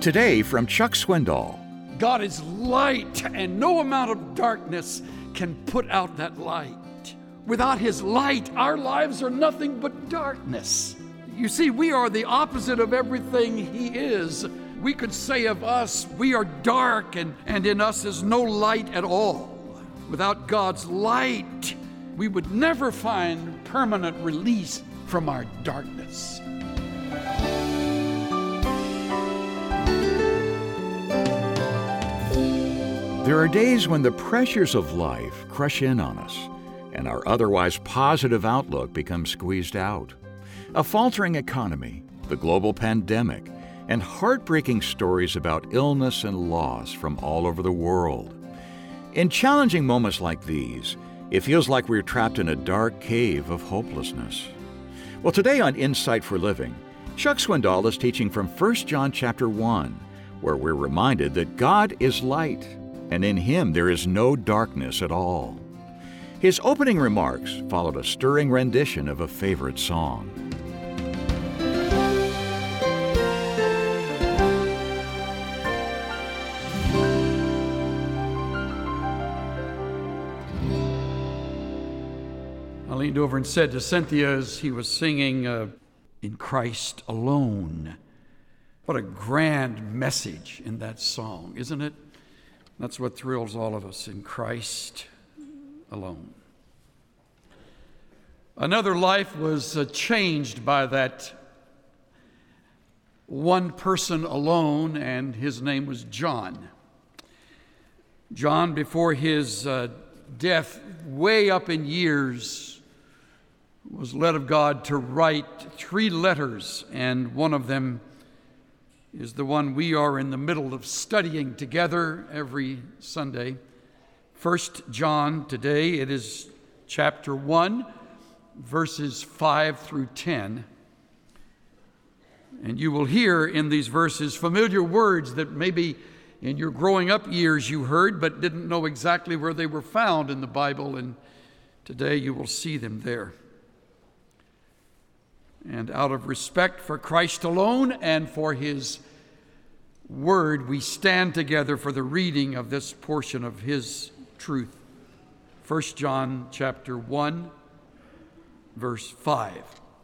Today from Chuck Swindoll. God is light, and no amount of darkness can put out that light. Without His light, our lives are nothing but darkness. You see, we are the opposite of everything He is. We could say of us, we are dark, and in us is no light at all. Without God's light, we would never find permanent release from our darkness. There are days when the pressures of life crush in on us, and our otherwise positive outlook becomes squeezed out. A faltering economy, the global pandemic, and heartbreaking stories about illness and loss from all over the world. In challenging moments like these, it feels like we're trapped in a dark cave of hopelessness. Well, today on Insight for Living, Chuck Swindoll is teaching from 1 John chapter 1, where we're reminded that God is light, and in Him there is no darkness at all. His opening remarks followed a stirring rendition of a favorite song. I leaned over and said to Cynthia as he was singing, In Christ Alone. What a grand message in that song, isn't it? That's what thrills all of us, in Christ alone. Another life was changed by that one person alone, and his name was John. John, before his death, way up in years, was led of God to write 3 letters, and one of them is the one we are in the middle of studying together every Sunday. 1 John today, it is chapter 1, verses 5 through 10. And you will hear in these verses familiar words that maybe in your growing up years you heard but didn't know exactly where they were found in the Bible, and today you will see them there. And out of respect for Christ alone and for His Word, we stand together for the reading of this portion of His truth. 1 John chapter 1, verse 5.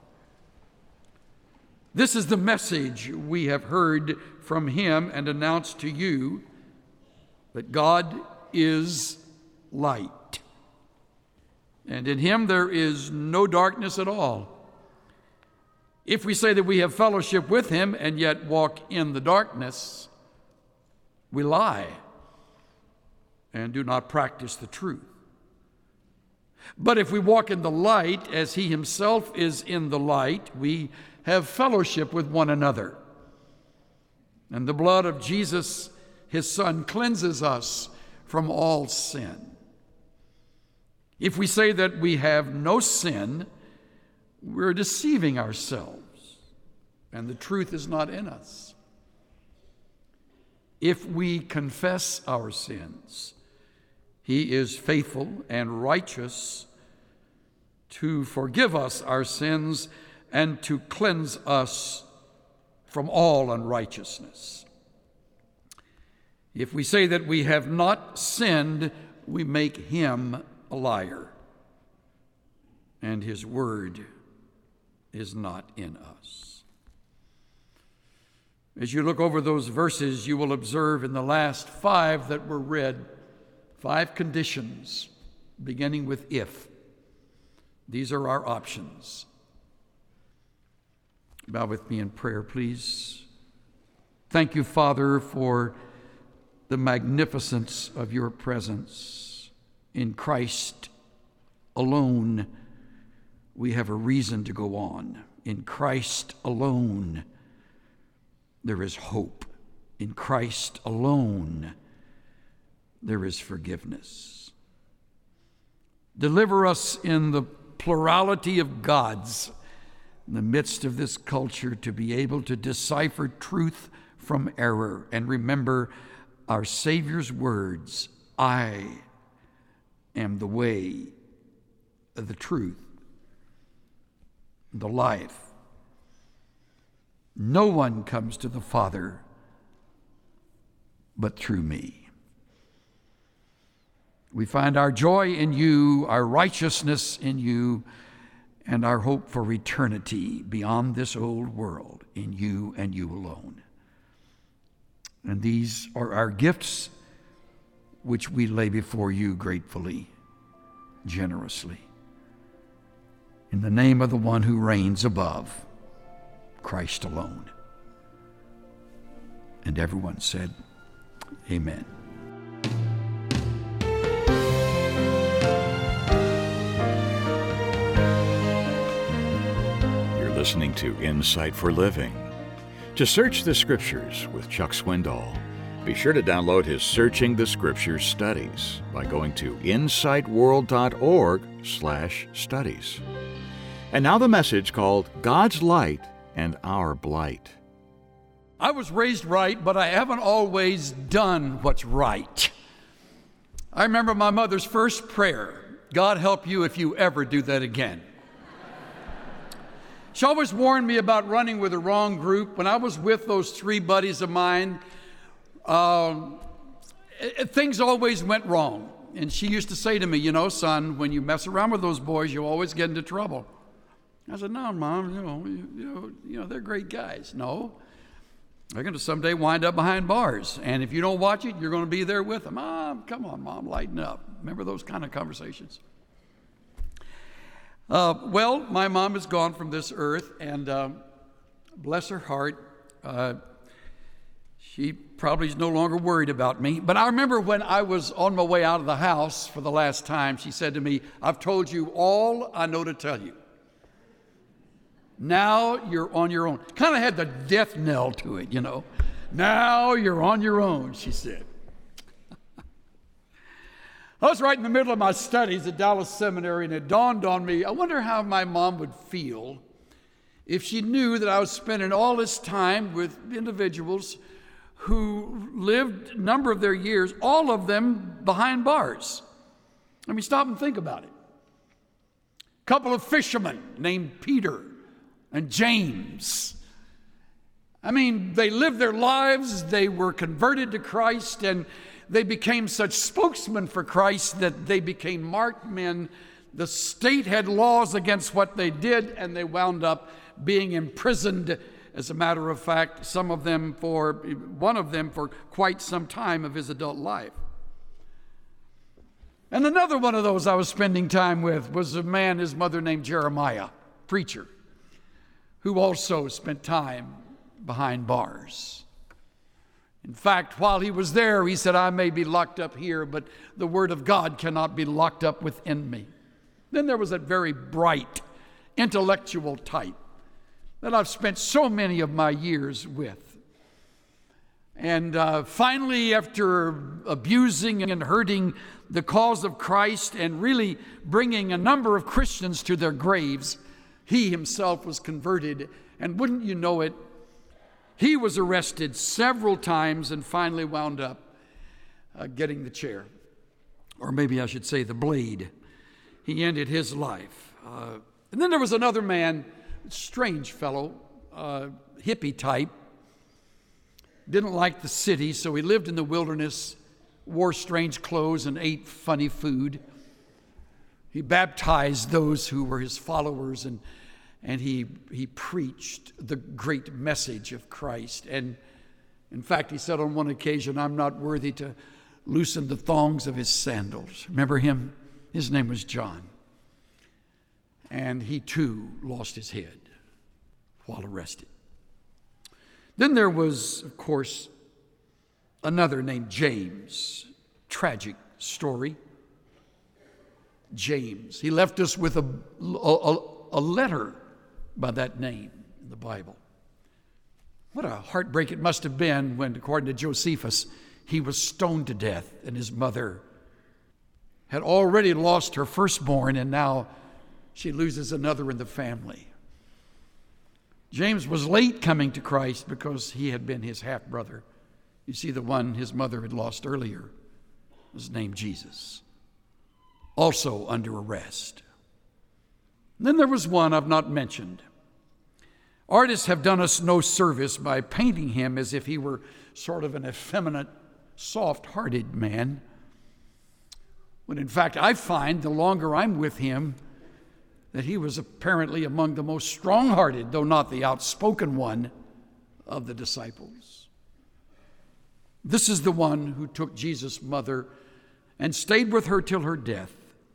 This is the message we have heard from Him and announced to you, that God is light, and in Him there is no darkness at all. If we say that we have fellowship with Him and yet walk in the darkness, we lie and do not practice the truth. But if we walk in the light as He Himself is in the light, we have fellowship with one another. And the blood of Jesus, His Son, cleanses us from all sin. If we say that we have no sin, we're deceiving ourselves, and the truth is not in us. If we confess our sins, He is faithful and righteous to forgive us our sins and to cleanse us from all unrighteousness. If we say that we have not sinned, we make Him a liar, and His word is not in us. As you look over those verses, you will observe in the last 5 that were read, 5 conditions, beginning with if. These are our options. Bow with me in prayer, please. Thank you, Father, for the magnificence of your presence. In Christ alone, we have a reason to go on. In Christ alone, there is hope. In Christ alone, there is forgiveness. Deliver us in the plurality of gods in the midst of this culture to be able to decipher truth from error and remember our Savior's words, I am the way, the truth, the life. No one comes to the Father but through me. We find our joy in you, our righteousness in you, and our hope for eternity beyond this old world in you and you alone. And these are our gifts which we lay before you gratefully, generously. In the name of the one who reigns above, Christ alone. And everyone said, Amen. You're listening to Insight for Living. To search the Scriptures with Chuck Swindoll, be sure to download his Searching the Scriptures studies by going to insightworld.org/studies. And now the message called God's Light and Our Blight. I was raised right, but I haven't always done what's right. I remember my mother's first prayer, God help you if you ever do that again. She always warned me about running with the wrong group. When I was with those three buddies of mine, things always went wrong. And she used to say to me, you know, son, when you mess around with those boys, you always get into trouble. I said, no, Mom, they're great guys. No, they're going to someday wind up behind bars. And if you don't watch it, you're going to be there with them. Come on, Mom, lighten up. Remember those kind of conversations? Well, my mom is gone from this earth, and bless her heart, she probably is no longer worried about me. But I remember when I was on my way out of the house for the last time, she said to me, I've told you all I know to tell you. Now you're on your own. Kind of had the death knell to it, you know. Now you're on your own, she said. I was right in the middle of my studies at Dallas Seminary, and it dawned on me, I wonder how my mom would feel if she knew that I was spending all this time with individuals who lived a number of their years, all of them behind bars. I mean, stop and think about it. A couple of fishermen named Peter and James. I mean, they lived their lives, they were converted to Christ, and they became such spokesmen for Christ that they became marked men. The state had laws against what they did, and they wound up being imprisoned. As a matter of fact, one of them for quite some time of his adult life. And another one of those I was spending time with was a man, his mother named Jeremiah, preacher, who also spent time behind bars. In fact, while he was there, he said, I may be locked up here, but the Word of God cannot be locked up within me. Then there was that very bright, intellectual type that I've spent so many of my years with. And finally, after abusing and hurting the cause of Christ and really bringing a number of Christians to their graves, he himself was converted. And wouldn't you know it, he was arrested several times and finally wound up getting the chair. Or maybe I should say the blade. He ended his life. And then there was another man, strange fellow, hippie type. Didn't like the city, so he lived in the wilderness, wore strange clothes, and ate funny food. He baptized those who were his followers, and he preached the great message of Christ. And in fact, he said on one occasion, I'm not worthy to loosen the thongs of his sandals. Remember him? His name was John. And he too lost his head while arrested. Then there was, of course, another named James. Tragic story. James. He left us with a letter by that name in the Bible. What a heartbreak it must have been when, according to Josephus, he was stoned to death and his mother had already lost her firstborn and now she loses another in the family. James was late coming to Christ because he had been his half-brother. You see, the one his mother had lost earlier was named Jesus, also under arrest. Then there was one I've not mentioned. Artists have done us no service by painting him as if he were sort of an effeminate soft-hearted man, when in fact I find the longer I'm with him that he was apparently among the most strong-hearted, though not the outspoken one, of the disciples. This is the one who took Jesus' mother and stayed with her till her death.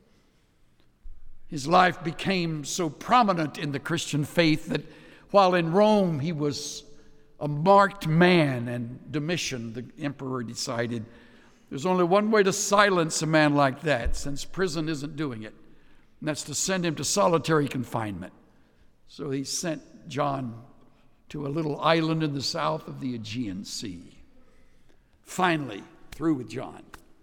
His life became so prominent in the Christian faith that while in Rome he was a marked man, and Domitian, the emperor, decided there's only one way to silence a man like that, since prison isn't doing it, and that's to send him to solitary confinement. So he sent John to a little island in the south of the Aegean Sea. Finally, through with John.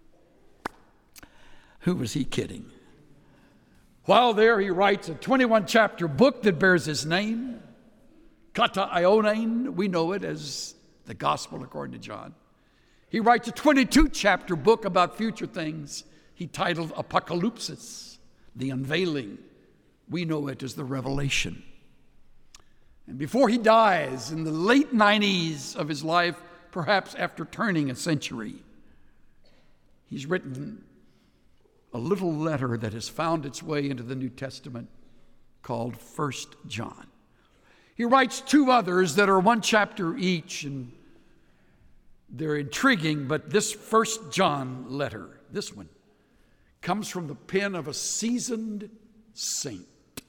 Who was he kidding? While there, he writes a 21-chapter book that bears his name, Kata Ionein. We know it as the Gospel according to John. He writes a 22-chapter book about future things he titled Apocalypsis, the unveiling. We know it as the Revelation. And before he dies, in the late 90s of his life, perhaps after turning a century, he's written a little letter that has found its way into the New Testament called 1 John. He writes two others that are one chapter each, and they're intriguing, but this 1 John letter, this one, comes from the pen of a seasoned saint.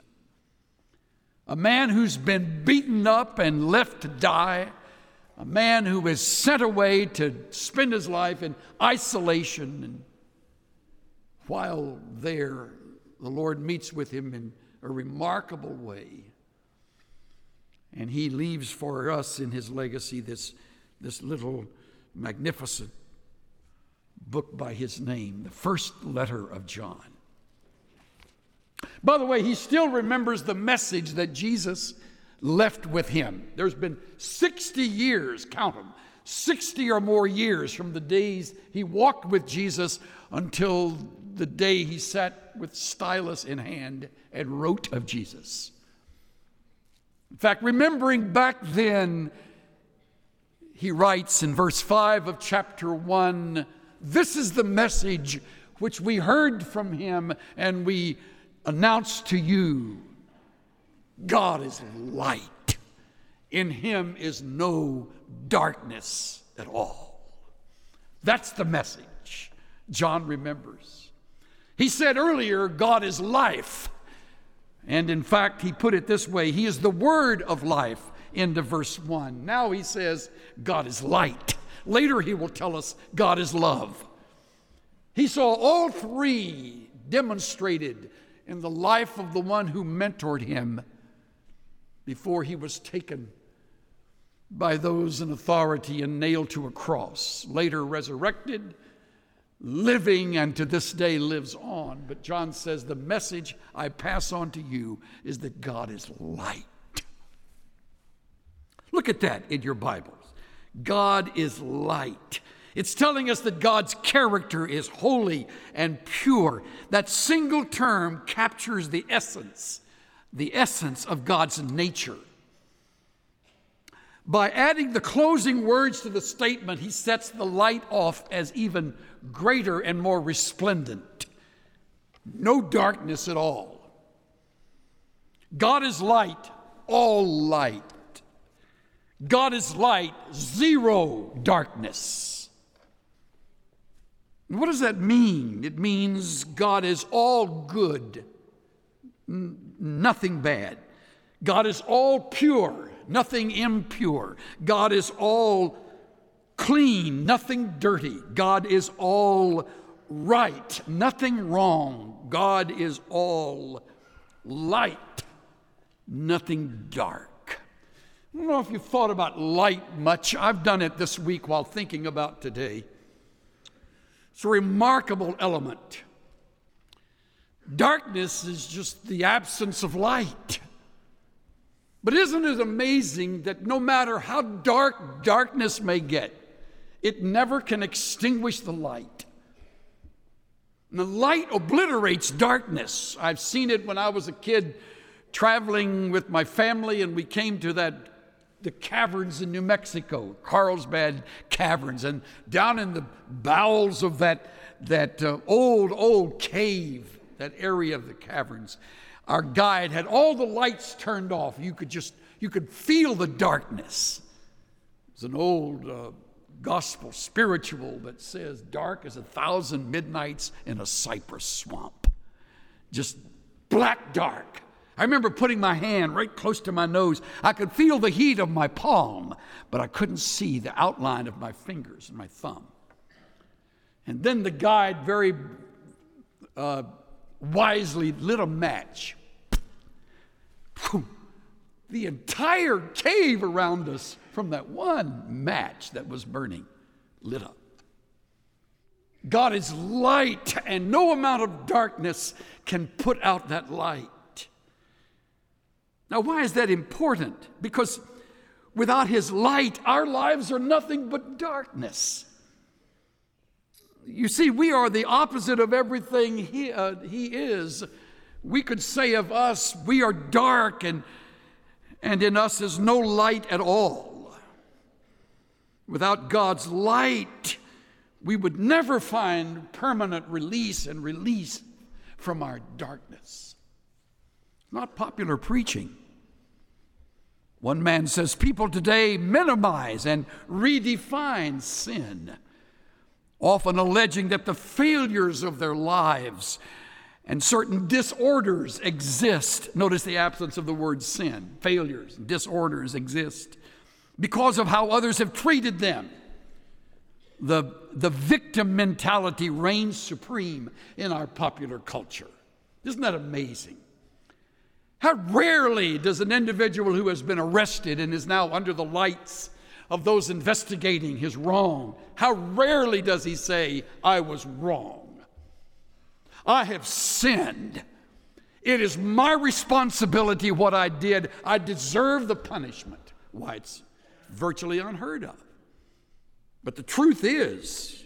A man who's been beaten up and left to die. A man who is sent away to spend his life in isolation. And while there, the Lord meets with him in a remarkable way. And he leaves for us in his legacy this little magnificent book by his name, the first letter of John. By the way, he still remembers the message that Jesus left with him. There's been 60 years, count them, 60 or more years from the days he walked with Jesus until the day he sat with stylus in hand and wrote of Jesus. In fact, remembering back then, he writes in verse 5 of chapter 1, "This is the message which we heard from him and we announce to you. God is light. In him is no darkness at all." That's the message John remembers. He said earlier, God is life. And in fact, he put it this way, he is the word of life into verse 1. Now he says, God is light. Later he will tell us God is love. He saw all three demonstrated in the life of the one who mentored him before he was taken by those in authority and nailed to a cross, later resurrected, living, and to this day lives on. But John says, the message I pass on to you is that God is light. Look at that in your Bibles. God is light. It's telling us that God's character is holy and pure. That single term captures the essence of God's nature. By adding the closing words to the statement, he sets the light off as even greater and more resplendent. No darkness at all. God is light, all light. God is light, zero darkness. And what does that mean? It means God is all good, nothing bad. God is all pure, nothing impure. God is all clean, nothing dirty. God is all right, nothing wrong. God is all light, nothing dark. I don't know if you've thought about light much. I've done it this week while thinking about today. It's a remarkable element. Darkness is just the absence of light. But isn't it amazing that no matter how dark darkness may get, it never can extinguish the light? And the light obliterates darkness. I've seen it when I was a kid traveling with my family and we came to that the caverns in New Mexico, Carlsbad Caverns, and down in the bowels of that old cave, that area of the caverns, our guide had all the lights turned off. You could feel the darkness. It's an old gospel spiritual that says, dark as 1,000 midnights in a cypress swamp. Just black dark. I remember putting my hand right close to my nose. I could feel the heat of my palm, but I couldn't see the outline of my fingers and my thumb. And then the guide very wisely lit a match. The entire cave around us, from that one match that was burning, lit up. God is light, and no amount of darkness can put out that light. Now, why is that important? Because without His light, our lives are nothing but darkness. You see, we are the opposite of everything He is. We could say of us, we are dark, and in us is no light at all. Without God's light, we would never find permanent release from our darkness. Not popular preaching. One man says people today minimize and redefine sin, often alleging that the failures of their lives and certain disorders exist. Notice the absence of the word sin. Failures, disorders exist because of how others have treated them. The victim mentality reigns supreme in our popular culture. Isn't that amazing? How rarely does an individual who has been arrested and is now under the lights of those investigating his wrong, how rarely does he say, I was wrong. I have sinned. It is my responsibility what I did. I deserve the punishment. Why, it's virtually unheard of. But the truth is,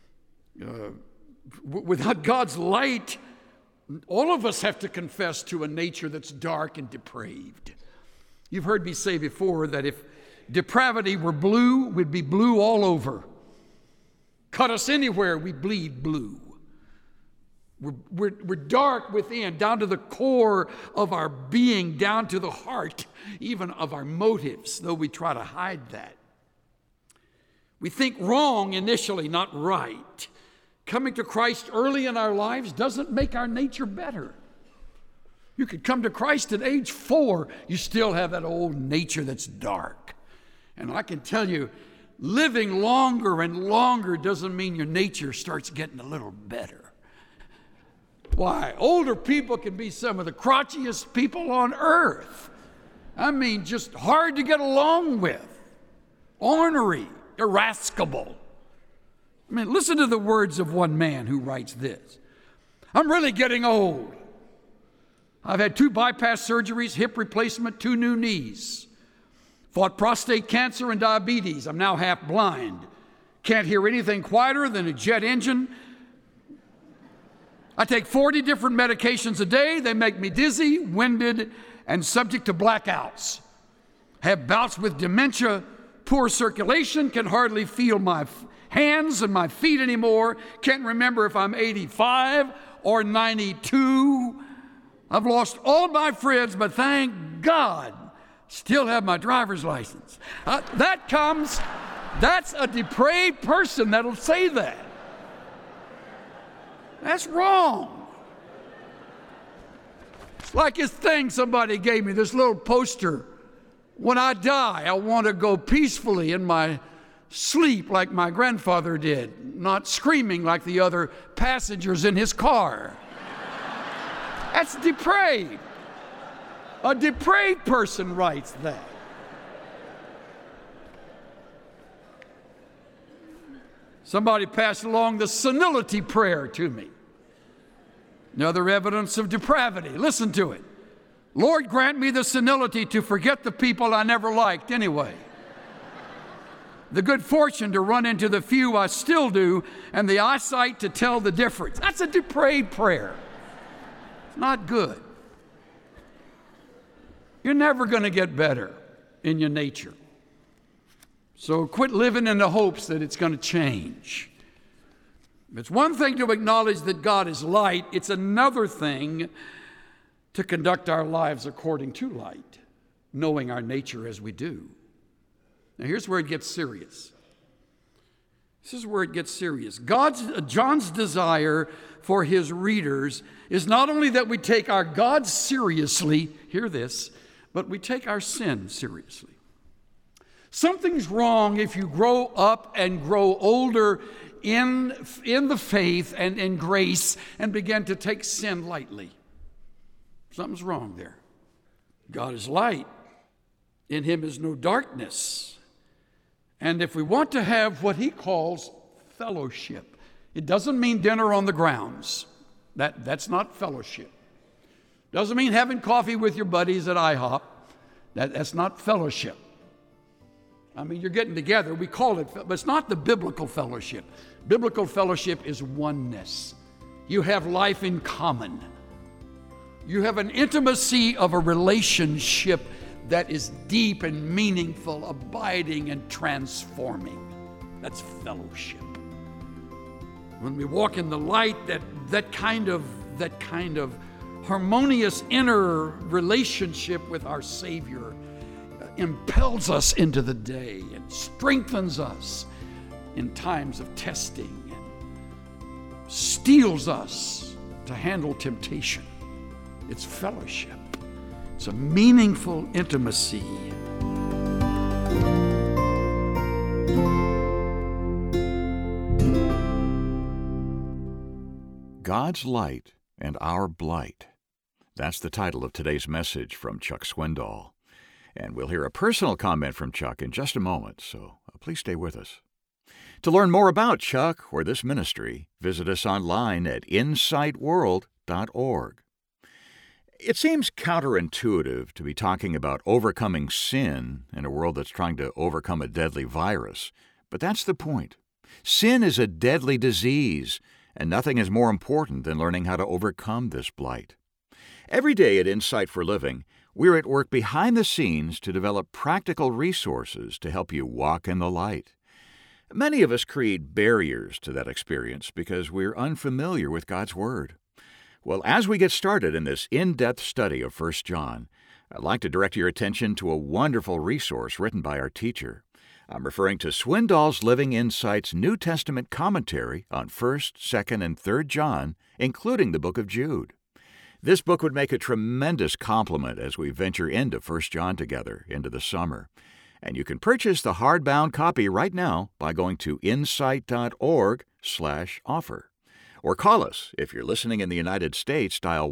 without God's light, all of us have to confess to a nature that's dark and depraved. You've heard me say before that if depravity were blue, we'd be blue all over. Cut us anywhere, we bleed blue. We're dark within, down to the core of our being, down to the heart, even of our motives, though we try to hide that. We think wrong initially, not right. Coming to Christ early in our lives doesn't make our nature better. You could come to Christ at age 4, you still have that old nature that's dark. And I can tell you, living longer and longer doesn't mean your nature starts getting a little better. Why? Older people can be some of the crotchiest people on earth. I mean, just hard to get along with, ornery, irascible. I mean, listen to the words of one man who writes this. I'm really getting old. I've had 2 bypass surgeries, hip replacement, 2 new knees. Fought prostate cancer and diabetes. I'm now half blind. Can't hear anything quieter than a jet engine. I take 40 different medications a day. They make me dizzy, winded, and subject to blackouts. Have bouts with dementia, poor circulation, can hardly feel my hands and my feet anymore. Can't remember if I'm 85 or 92. I've lost all my friends, but thank God, still have my driver's license. That's a depraved person that'll say that. That's wrong. It's like this thing somebody gave me, this little poster. When I die, I want to go peacefully in my sleep like my grandfather did, not screaming like the other passengers in his car. That's depraved. A depraved person writes that. Somebody passed along the senility prayer to me. Another evidence of depravity. Listen to it. Lord, grant me the senility to forget the people I never liked anyway. The good fortune to run into the few I still do, and the eyesight to tell the difference. That's a depraved prayer. It's not good. You're never going to get better in your nature. So quit living in the hopes that it's going to change. It's one thing to acknowledge that God is light. It's another thing to conduct our lives according to light, knowing our nature as we do. Now here's where it gets serious. This is where it gets serious. John's desire for his readers is not only that we take our God seriously, hear this, but we take our sin seriously. Something's wrong if you grow up and grow older in the faith and in grace and begin to take sin lightly. Something's wrong there. God is light. In him is no darkness. And if we want to have what he calls fellowship, it doesn't mean dinner on the grounds. That's not fellowship. Doesn't mean having coffee with your buddies at IHOP. That's not fellowship. I mean, you're getting together. We call it, but it's not the biblical fellowship. Biblical fellowship is oneness. You have life in common. You have an intimacy of a relationship that is deep and meaningful, abiding and transforming. That's fellowship. When we walk in the light, that kind of harmonious inner relationship with our Savior impels us into the day and strengthens us in times of testing and steels us to handle temptation. It's fellowship. It's a meaningful intimacy. God's Light and Our Blight. That's the title of today's message from Chuck Swindoll. And we'll hear a personal comment from Chuck in just a moment, so please stay with us. To learn more about Chuck or this ministry, visit us online at insightworld.org. It seems counterintuitive to be talking about overcoming sin in a world that's trying to overcome a deadly virus, but that's the point. Sin is a deadly disease, and nothing is more important than learning how to overcome this blight. Every day at Insight for Living, we're at work behind the scenes to develop practical resources to help you walk in the light. Many of us create barriers to that experience because we're unfamiliar with God's Word. Well, as we get started in this in-depth study of 1 John, I'd like to direct your attention to a wonderful resource written by our teacher. I'm referring to Swindoll's Living Insight's New Testament commentary on 1st, 2nd, and 3rd John, including the book of Jude. This book would make a tremendous complement as we venture into 1 John together into the summer. And you can purchase the hardbound copy right now by going to insight.org/offer. Or call us if you're listening in the United States, dial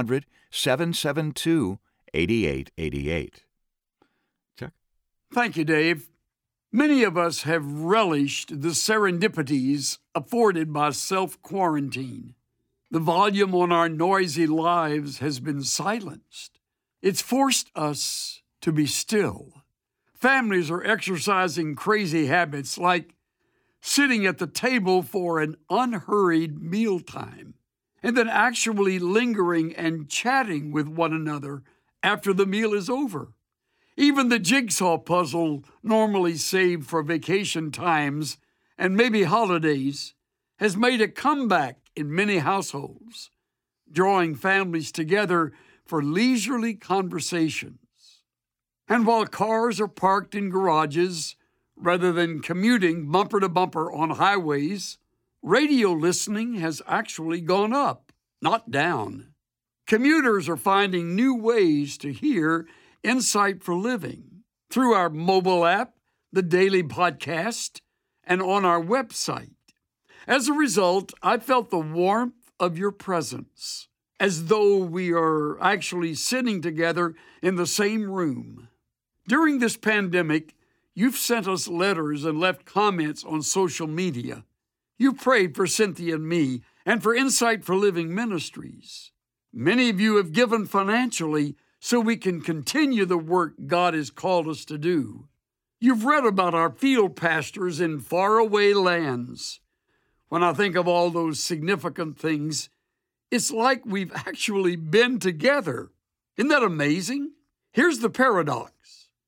1-800-772-8888. Chuck? Thank you, Dave. Many of us have relished the serendipities afforded by self-quarantine. The volume on our noisy lives has been silenced. It's forced us to be still. Families are exercising crazy habits like sitting at the table for an unhurried mealtime, and then actually lingering and chatting with one another after the meal is over. Even the jigsaw puzzle, normally saved for vacation times and maybe holidays, has made a comeback in many households, drawing families together for leisurely conversations. And while cars are parked in garages, rather than commuting bumper to bumper on highways, radio listening has actually gone up, not down. Commuters are finding new ways to hear Insight for Living through our mobile app, the daily podcast, and on our website. As a result, I felt the warmth of your presence, as though we are actually sitting together in the same room. During this pandemic, you've sent us letters and left comments on social media. You prayed for Cynthia and me and for Insight for Living Ministries. Many of you have given financially so we can continue the work God has called us to do. You've read about our field pastors in faraway lands. When I think of all those significant things, it's like we've actually been together. Isn't that amazing? Here's the paradox.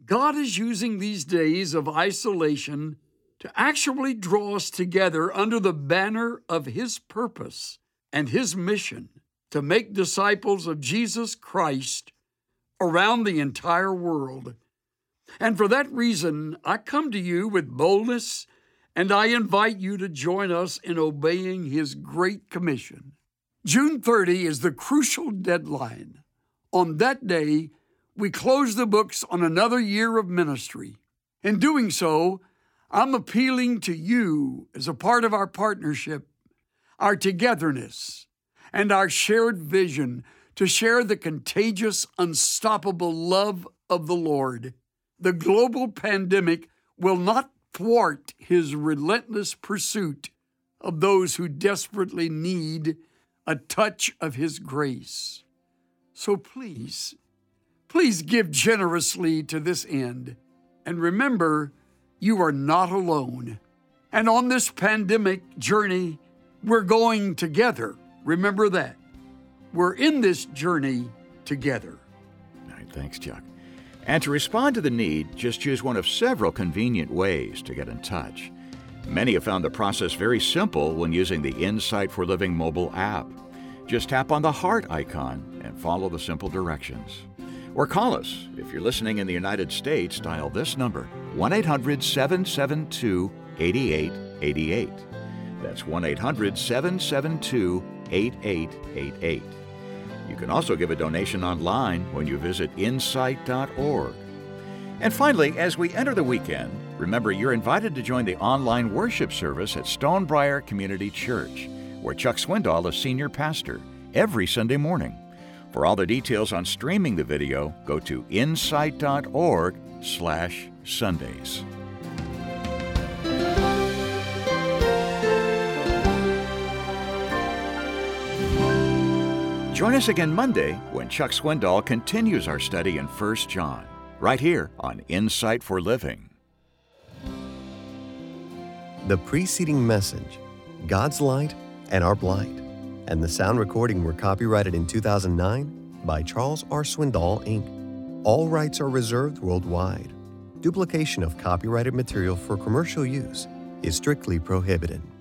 God is using these days of isolation to actually draw us together under the banner of His purpose and His mission to make disciples of Jesus Christ around the entire world. And for that reason, I come to you with boldness, and I invite you to join us in obeying His great commission. June 30 is the crucial deadline. On that day, we close the books on another year of ministry. In doing so, I'm appealing to you as a part of our partnership, our togetherness, and our shared vision to share the contagious, unstoppable love of the Lord. The global pandemic will not thwart His relentless pursuit of those who desperately need a touch of His grace. So please give generously to this end. And remember, you are not alone. And on this pandemic journey, we're going together. Remember that. We're in this journey together. All right, thanks, Chuck. And to respond to the need, just choose one of several convenient ways to get in touch. Many have found the process very simple when using the Insight for Living mobile app. Just tap on the heart icon and follow the simple directions. Or call us. If you're listening in the United States, dial this number, 1-800-772-8888. That's 1-800-772-8888. You can also give a donation online when you visit insight.org. And finally, as we enter the weekend, remember you're invited to join the online worship service at Stonebriar Community Church, where Chuck Swindoll is senior pastor, every Sunday morning. For all the details on streaming the video, go to insight.org/Sundays. Join us again Monday when Chuck Swindoll continues our study in 1 John, right here on Insight for Living. The preceding message, God's Light and Our Blight, and the sound recording were copyrighted in 2009 by Charles R. Swindoll, Inc. All rights are reserved worldwide. Duplication of copyrighted material for commercial use is strictly prohibited.